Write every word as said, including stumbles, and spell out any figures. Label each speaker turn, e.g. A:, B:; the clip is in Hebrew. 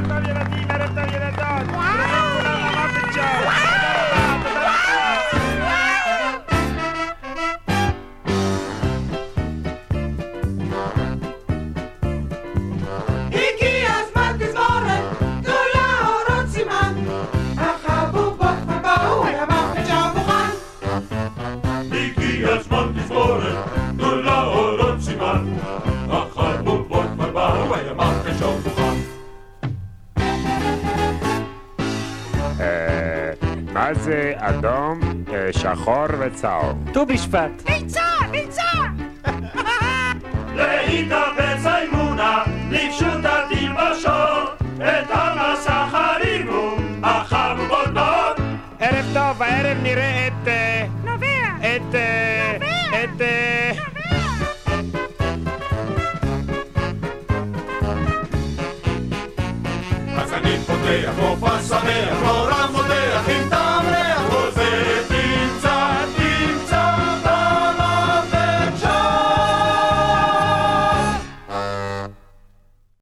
A: טוב ילדים, ערב טוב ילדות. כולם המאפן שואו. תודה רבה, תודה רבה.
B: הגיע הזמן תזמורת, תנו לאורות סימן. החבובות כבר באו, המאפן שואו מוכן.
C: הגיע הזמן תזמורת, תנו לאורות סימן. החבובות כבר באו, המאפן שואו מוכן.
D: מה זה אדום, שחור וצהוב?
E: ט"ו בשבט.
B: ביצה, ביצה!
C: להתאפס האמונה, לפשוט התלבשות, את המסך הרימו, החבובות באות.
A: ערב טוב, הערב נראה את...
B: נובע!
A: את... את...
C: אז אני פותח מופע שמח,